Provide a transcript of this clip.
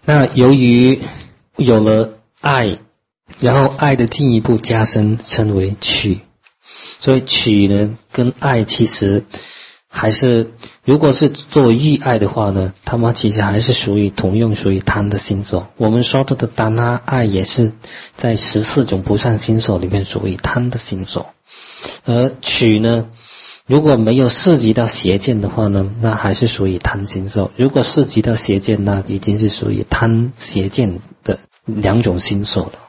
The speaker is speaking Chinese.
那由于有了爱，然后爱的进一步加深称为取，所以取呢跟爱其实还是，如果是作为欲爱的话呢，他们其实还是同样属于贪的心所。我们说到的单哈爱也是在14种不善心所里面属于贪的心所。而取呢，如果没有涉及到邪见的话呢，那还是属于贪心所。如果涉及到邪见，那已经是属于贪邪见的2种心所了。